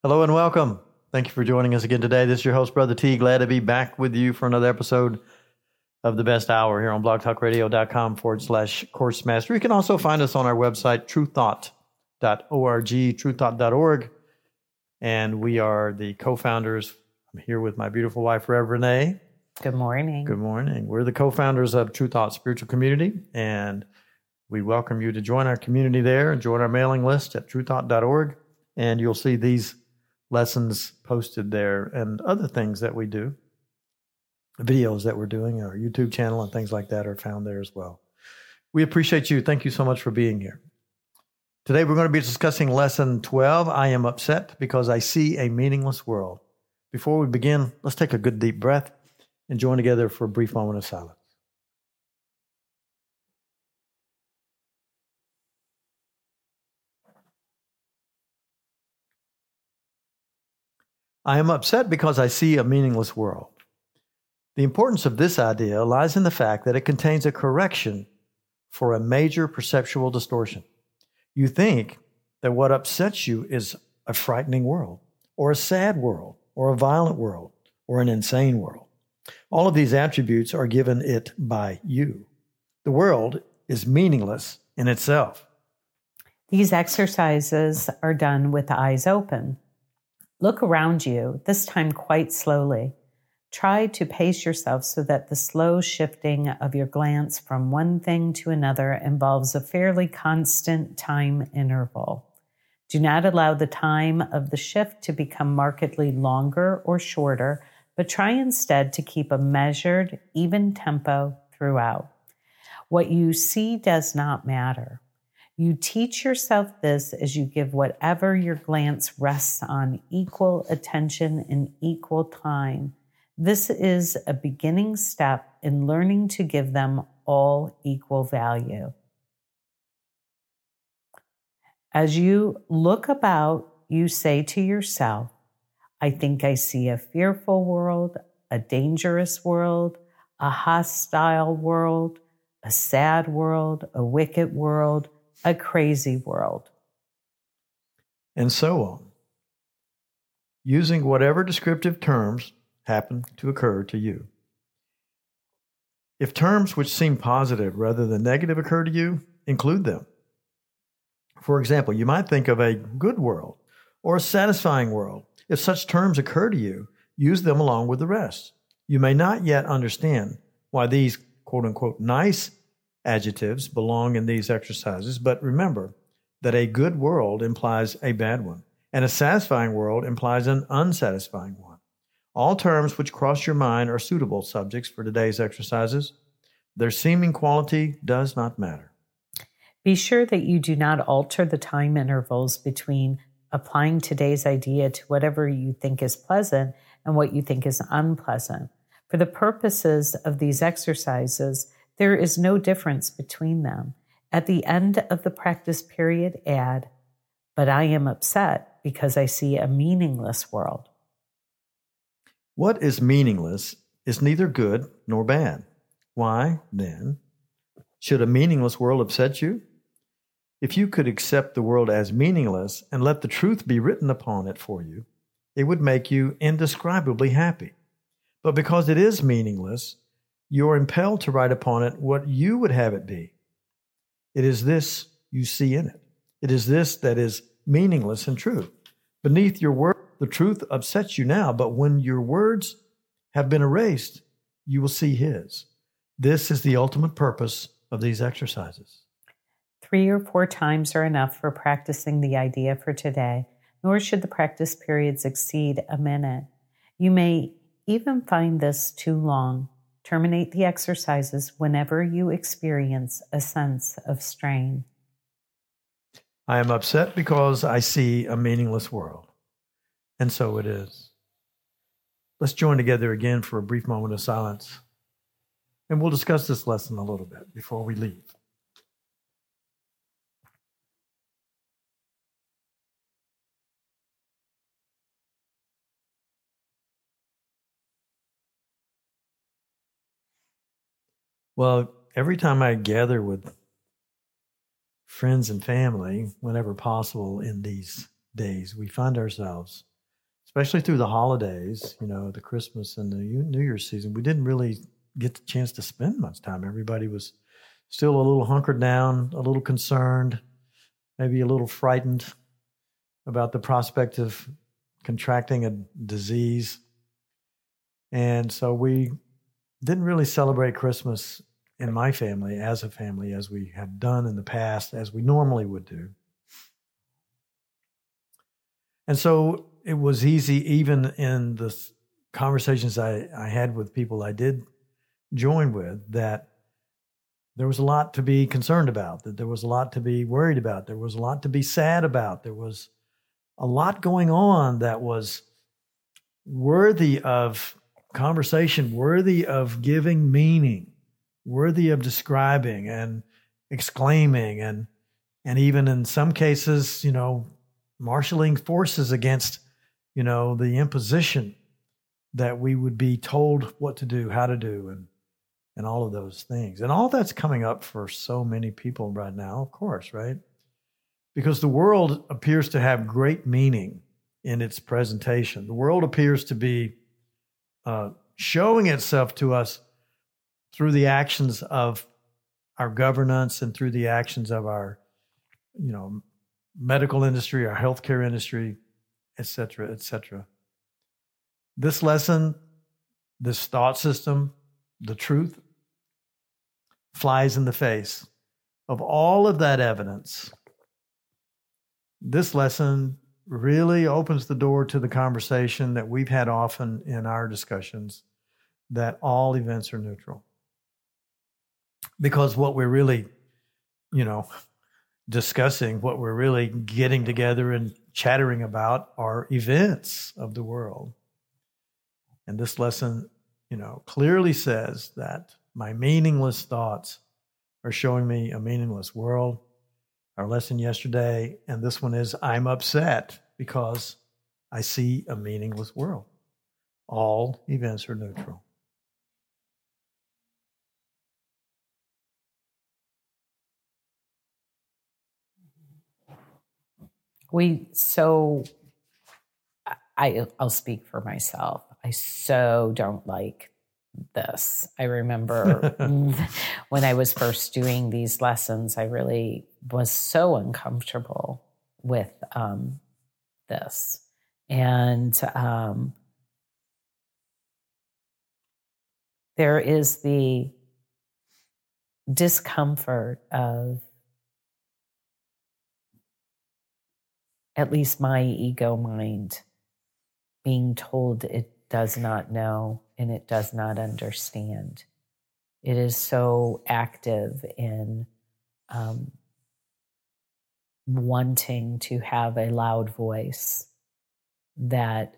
Hello and welcome. Thank you for joining us again today. This is your host, Brother T. Glad to be back with you for another episode of The Best Hour here on blogtalkradio.com/Course Master. You can also find us on our website, truethought.org, truethought.org. And we are the co-founders. I'm here with my beautiful wife, Rev Renee. Good morning. Good morning. We're the co-founders of True Thought Spiritual Community, and we welcome you to join our community there and join our mailing list at truethought.org. And you'll see these lessons posted there and other things that we do. Videos that we're doing, our YouTube channel and things like that are found there as well. We appreciate you. Thank you so much for being here. Today we're going to be discussing Lesson 12, I Am Upset Because I See a Meaningless World. Before we begin, let's take a good deep breath and join together for a brief moment of silence. I am upset because I see a meaningless world. The importance of this idea lies in the fact that it contains a correction for a major perceptual distortion. You think that what upsets you is a frightening world, or a sad world, or a violent world, or an insane world. All of these attributes are given it by you. The world is meaningless in itself. These exercises are done with the eyes open. Look around you, this time quite slowly. Try to pace yourself so that the slow shifting of your glance from one thing to another involves a fairly constant time interval. Do not allow the time of the shift to become markedly longer or shorter, but try instead to keep a measured, even tempo throughout. What you see does not matter. You teach yourself this as you give whatever your glance rests on equal attention and equal time. This is a beginning step in learning to give them all equal value. As you look about, you say to yourself, I think I see a fearful world, a dangerous world, a hostile world, a sad world, a wicked world, a crazy world. And so on. Using whatever descriptive terms happen to occur to you. If terms which seem positive rather than negative occur to you, include them. For example, you might think of a good world or a satisfying world. If such terms occur to you, use them along with the rest. You may not yet understand why these quote-unquote nice adjectives belong in these exercises, but remember that a good world implies a bad one, and a satisfying world implies an unsatisfying one. All terms which cross your mind are suitable subjects for today's exercises. Their seeming quality does not matter. Be sure that you do not alter the time intervals between applying today's idea to whatever you think is pleasant and what you think is unpleasant. For the purposes of these exercises, there is no difference between them. At the end of the practice period, add, but I am upset because I see a meaningless world. What is meaningless is neither good nor bad. Why, then, should a meaningless world upset you? If you could accept the world as meaningless and let the truth be written upon it for you, it would make you indescribably happy. But because it is meaningless, you are impelled to write upon it what you would have it be. It is this you see in it. It is this that is meaningless and true. Beneath your word, the truth upsets you now, but when your words have been erased, you will see His. This is the ultimate purpose of these exercises. 3 or 4 times are enough for practicing the idea for today, nor should the practice periods exceed a minute. You may even find this too long. Terminate the exercises whenever you experience a sense of strain. I am upset because I see a meaningless world. And so it is. Let's join together again for a brief moment of silence. And we'll discuss this lesson a little bit before we leave. Well, every time I gather with friends and family, whenever possible in these days, we find ourselves especially through the holidays, the Christmas and the New Year's season, we didn't really get the chance to spend much time. Everybody was still a little hunkered down, a little concerned, maybe a little frightened about the prospect of contracting a disease. And so we didn't really celebrate Christmas in my family as a family as we had done in the past, as we normally would do. And so it was easy, even in the conversations I had with people I did join with, that there was a lot to be concerned about, that there was a lot to be worried about, there was a lot to be sad about, there was a lot going on that was worthy of conversation, worthy of giving meaning, worthy of describing and exclaiming, and even in some cases, marshaling forces against, the imposition that we would be told what to do, how to do, and all of those things. And all that's coming up for so many people right now, of course, right? Because the world appears to have great meaning in its presentation. The world appears to be showing itself to us through the actions of our governance and through the actions of our, medical industry, our healthcare industry, et cetera, et cetera. This lesson, this thought system, the truth, flies in the face of all of that evidence. This lesson really opens the door to the conversation that we've had often in our discussions, that all events are neutral. Because what we're really, discussing, what we're really getting together and chattering about are events of the world. And this lesson, clearly says that my meaningless thoughts are showing me a meaningless world. Our lesson yesterday, and this one is, I'm upset because I see a meaningless world. All events are neutral. I'll speak for myself. I so don't like this. I remember when I was first doing these lessons, I really was so uncomfortable with this. And there is the discomfort of, at least my ego mind, being told it does not know and it does not understand. It is so active in wanting to have a loud voice that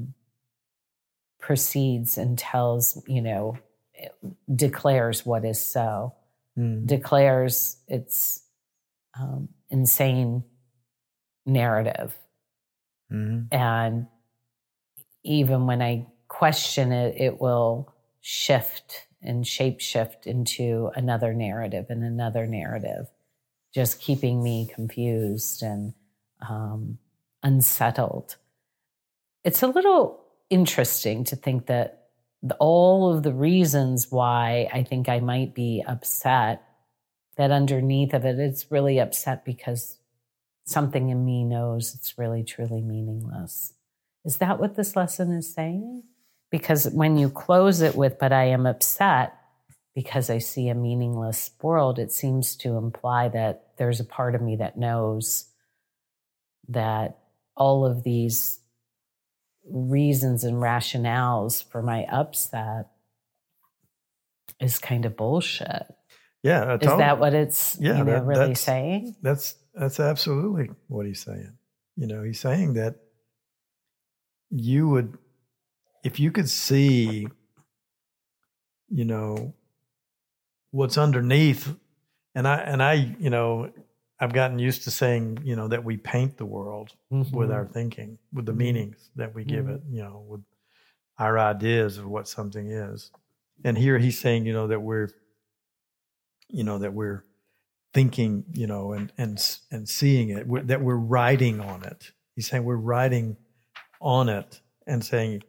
proceeds and tells, declares what is so, declares its insane narrative. And even when I question it, it will shift and shape-shift into another narrative and another narrative, just keeping me confused and unsettled. It's a little interesting to think that all of the reasons why I think I might be upset, that underneath of it, it's really upset because something in me knows it's really, truly meaningless. Is that what this lesson is saying? Because when you close it with, but I am upset because I see a meaningless world, it seems to imply that there's a part of me that knows that all of these reasons and rationales for my upset is kind of bullshit. Yeah. Is that what it's really saying? That's absolutely what he's saying. He's saying that you would, if you could see, what's underneath, and I, I've gotten used to saying, that we paint the world with our thinking, with the meanings that we give it, with our ideas of what something is. And here he's saying, that we're thinking, and seeing it, that we're riding on it. He's saying we're riding on it and saying,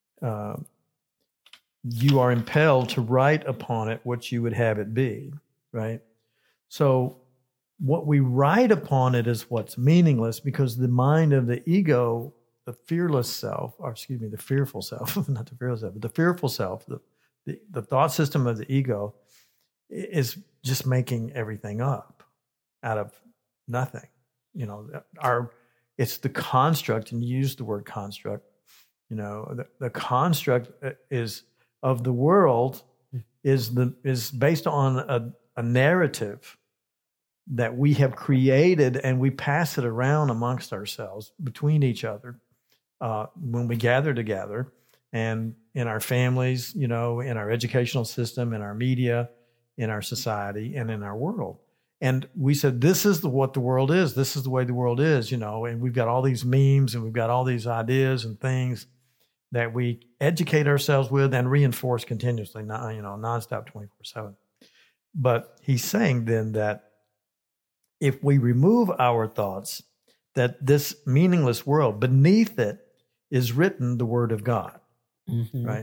you are impelled to write upon it what you would have it be, right? So what we write upon it is what's meaningless, because the mind of the ego, the fearless self, or excuse me, the fearful self, not the fearless self, but the fearful self, the thought system of the ego is just making everything up out of nothing. You know, it's the construct, and you use the word construct. You know, the construct is of the world is based on a narrative that we have created, and we pass it around amongst ourselves, between each other, when we gather together, and in our families, you know, in our educational system, in our media, in our society, and in our world. And we said, this is what the world is. This is the way the world is, you know, and we've got all these memes, and we've got all these ideas and things that we educate ourselves with and reinforce continuously, nonstop, 24/7. But he's saying then that if we remove our thoughts, that this meaningless world, beneath it is written the Word of God, right?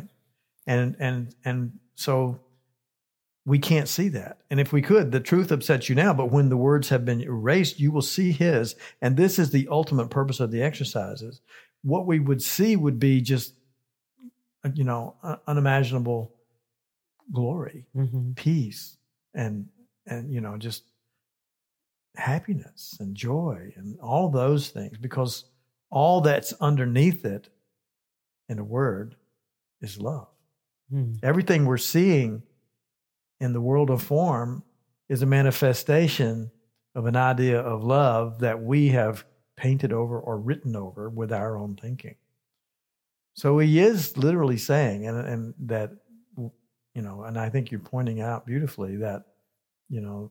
And so we can't see that. And if we could, the truth upsets you now, but when the words have been erased, you will see His. And this is the ultimate purpose of the exercises. What we would see would be just, you know, unimaginable glory, peace, and you know, just happiness and joy and all those things, because all that's underneath it in a word is love. Everything we're seeing in the world of form is a manifestation of an idea of love that we have painted over or written over with our own thinking. So he is literally saying, and that, you know, and I think you're pointing out beautifully that, you know,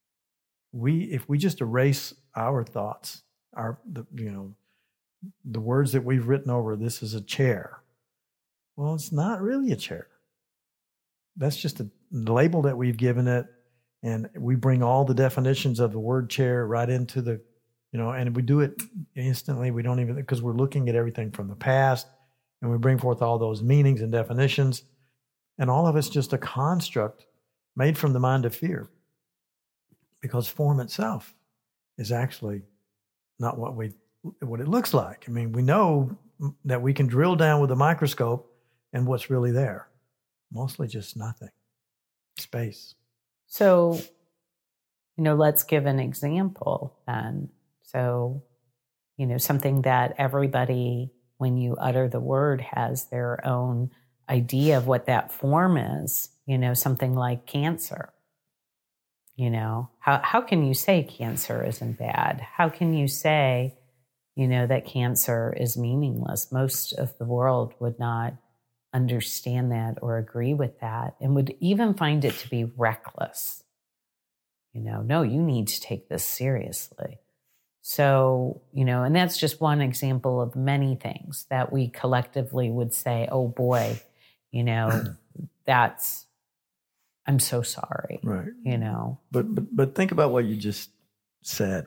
if we just erase our thoughts, the words that we've written over, this is a chair. Well, it's not really a chair. That's just a label that we've given it, and we bring all the definitions of the word chair right into the, you know, and we do it instantly. We don't even, because we're looking at everything from the past, and we bring forth all those meanings and definitions, and all of it's just a construct made from the mind of fear, because form itself is actually not what it looks like. I mean, we know that we can drill down with a microscope, and what's really there? Mostly just nothing. Space. So, you know, let's give an example then. So, you know, something that everybody, when you utter the word, has their own idea of what that form is, you know, something like cancer. You know, how can you say cancer isn't bad? How can you say, you know, that cancer is meaningless? Most of the world would not understand that or agree with that, and would even find it to be reckless. You know, no, you need to take this seriously. So, you know, and that's just one example of many things that we collectively would say, oh boy, you know, I'm so sorry. Right. You know. But think about what you just said,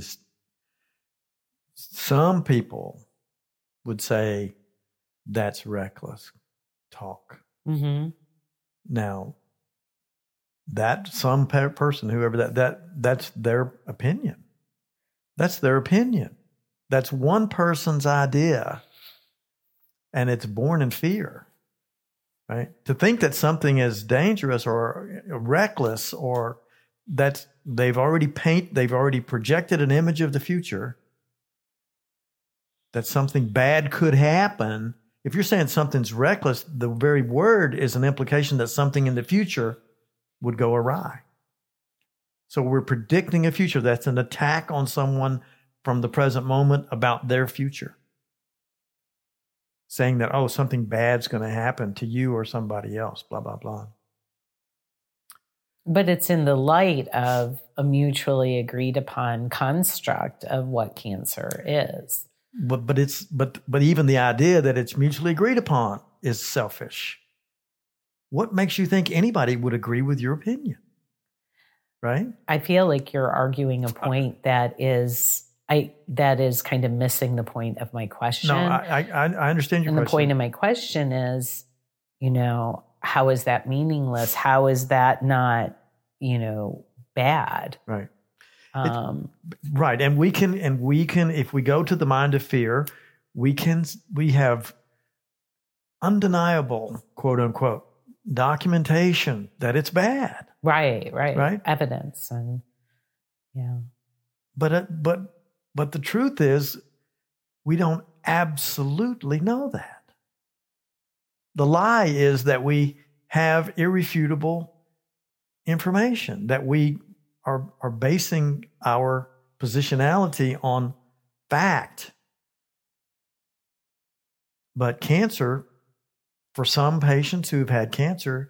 some people would say that's reckless talk. Now, that some person, whoever that's their opinion. That's their opinion. That's one person's idea, and it's born in fear, right? To think that something is dangerous or reckless, or that they've already projected an image of the future, that something bad could happen. If you're saying something's reckless, the very word is an implication that something in the future would go awry. So we're predicting a future. That's an attack on someone from the present moment about their future. Saying that, oh, something bad's going to happen to you or somebody else, blah, blah, blah. But it's in the light of a mutually agreed upon construct of what cancer is. But even the idea that it's mutually agreed upon is selfish. What makes you think anybody would agree with your opinion? Right? I feel like you're arguing a point that is that is kind of missing the point of my question. No, I understand your question. And the point of my question is, how is that meaningless? How is that not, bad? Right. Right. And we can, if we go to the mind of fear, we have undeniable, quote unquote, documentation that it's bad. Right. Evidence. And yeah. But the truth is, we don't absolutely know that. The lie is that we have irrefutable information, that we are basing our positionality on fact. But cancer, for some patients who've had cancer,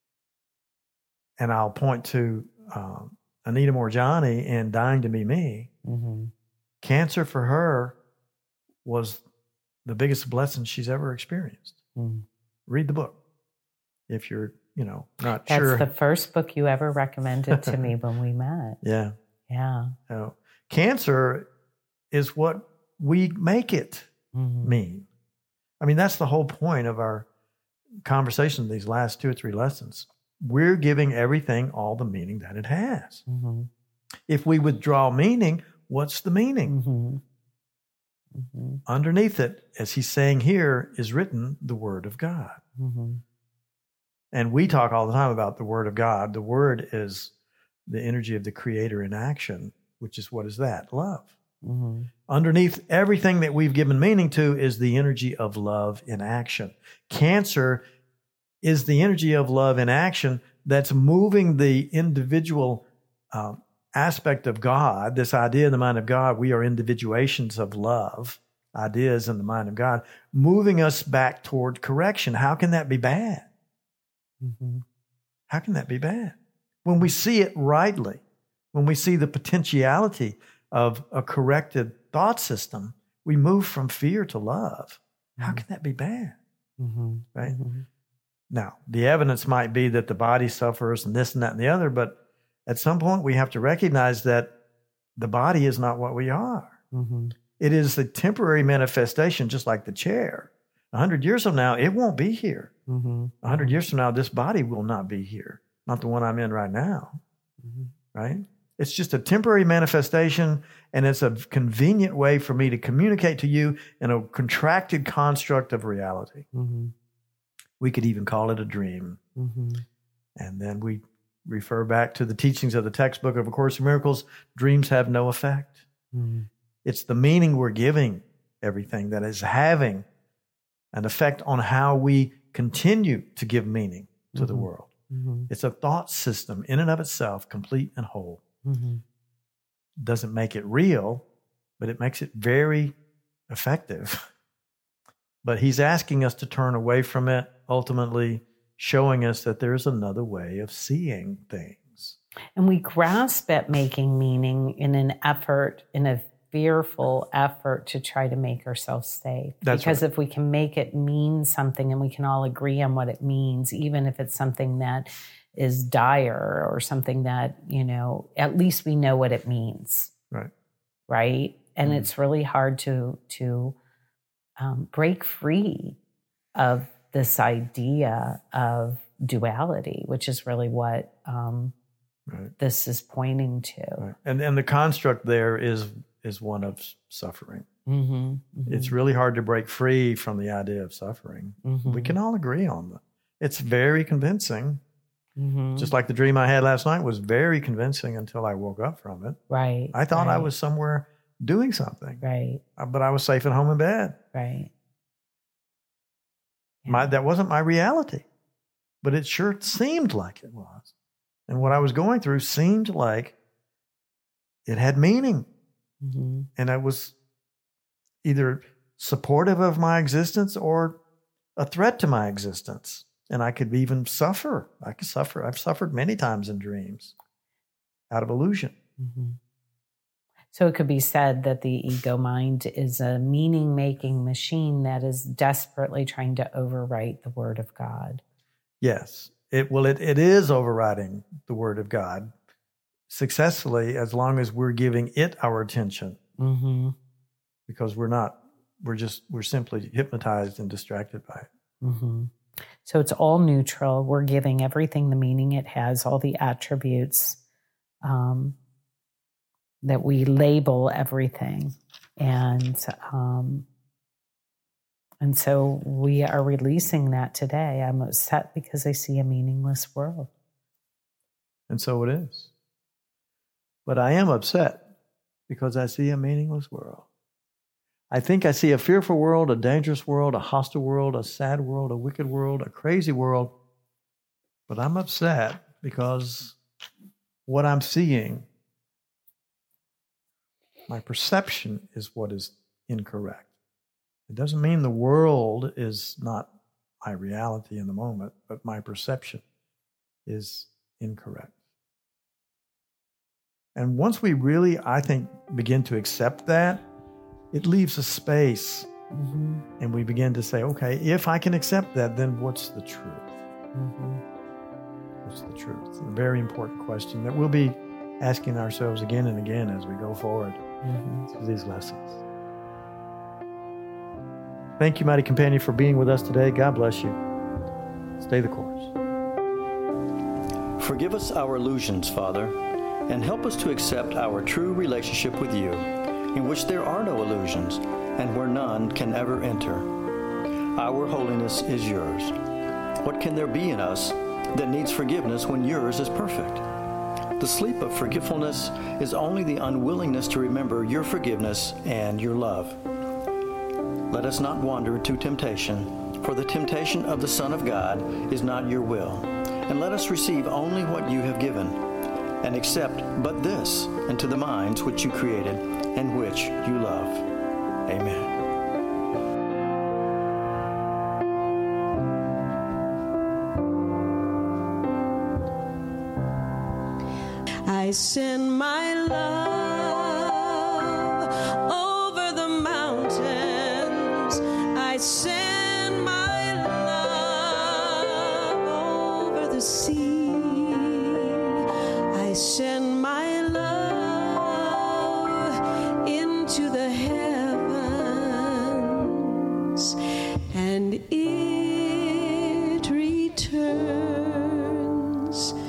and I'll point to Anita Moorjani in Dying to Be Me, mm-hmm. Cancer for her was the biggest blessing she's ever experienced. Mm. Read the book if you're, not That's sure. That's the first book you ever recommended to me when we met. Yeah. Yeah. So, cancer is what we make it mm-hmm. mean. I mean, that's the whole point of our conversation, these last 2 or 3 lessons. We're giving everything all the meaning that it has. Mm-hmm. If we withdraw meaning, what's the meaning? Mm-hmm. Mm-hmm. Underneath it, as he's saying here, is written the Word of God. Mm-hmm. And we talk all the time about the Word of God. The Word is the energy of the Creator in action, which is, what is that? Love. Mm-hmm. Underneath everything that we've given meaning to is the energy of love in action. Cancer is the energy of love in action that's moving the individual aspect of God, this idea in the mind of God, we are individuations of love, ideas in the mind of God, moving us back toward correction. How can that be bad? Mm-hmm. How can that be bad? When we see it rightly, when we see the potentiality of a corrected thought system, we move from fear to love. Mm-hmm. How can that be bad? Mm-hmm. Right? Mm-hmm. Now, the evidence might be that the body suffers and this and that and the other, but at some point, we have to recognize that the body is not what we are. Mm-hmm. It is a temporary manifestation, just like the chair. 100 years from now, it won't be here. Mm-hmm. 100 years from now, this body will not be here. Not the one I'm in right now. Mm-hmm. Right? It's just a temporary manifestation, and it's a convenient way for me to communicate to you in a contracted construct of reality. Mm-hmm. We could even call it a dream. Mm-hmm. And then we refer back to the teachings of the textbook of A Course in Miracles. Dreams have no effect. Mm-hmm. It's the meaning we're giving everything that is having an effect on how we continue to give meaning to the world. Mm-hmm. It's a thought system in and of itself, complete and whole. Mm-hmm. Doesn't make it real, but it makes it very effective. But he's asking us to turn away from it, ultimately showing us that there's another way of seeing things. And we grasp at making meaning in a fearful effort to try to make ourselves safe. Because if we can make it mean something and we can all agree on what it means, even if it's something that is dire or something that, at least we know what it means. Right. Right. And it's really hard to break free of this idea of duality, which is really what this is pointing to. Right. And the construct there is one of suffering. Mm-hmm. Mm-hmm. It's really hard to break free from the idea of suffering. Mm-hmm. We can all agree on that. It's very convincing. Mm-hmm. Just like the dream I had last night was very convincing until I woke up from it. Right. I thought I was somewhere doing something. Right. But I was safe at home in bed. Right. Yeah. That wasn't my reality, but it sure seemed like it was. And what I was going through seemed like it had meaning. Mm-hmm. And I was either supportive of my existence or a threat to my existence. And I could even suffer. I've suffered many times in dreams out of illusion. Mm-hmm. So it could be said that the ego mind is a meaning-making machine that is desperately trying to overwrite the Word of God. Yes. It is overriding the Word of God successfully as long as we're giving it our attention Mm-hmm. because we're simply hypnotized and distracted by it. Mm-hmm. So it's all neutral. We're giving everything the meaning it has, all the attributes that we label everything. And so we are releasing that today. I'm upset because I see a meaningless world. And so it is. But I am upset because I see a meaningless world. I think I see a fearful world, a dangerous world, a hostile world, a sad world, a wicked world, a crazy world. But I'm upset because what I'm seeing, my perception is what is incorrect. It doesn't mean the world is not my reality in the moment, but my perception is incorrect. And once we really, I think, begin to accept that, it leaves a space. Mm-hmm. And we begin to say, okay, if I can accept that, then what's the truth? Mm-hmm. What's the truth? It's a very important question that we'll be asking ourselves again and again as we go forward through these lessons. Thank you, Mighty Companion, for being with us today. God bless you. Stay the course. Forgive us our illusions, Father, and help us to accept our true relationship with you, in which there are no illusions, and where none can ever enter. Our holiness is yours. What can there be in us that needs forgiveness when yours is perfect? The sleep of forgetfulness is only the unwillingness to remember your forgiveness and your love. Let us not wander to temptation, for the temptation of the Son of God is not your will. And let us receive only what you have given, and accept but this into the minds which you created and which you love. Amen. I send my love over the mountains. I send my love over the sea. I send my love into the heavens, and it returns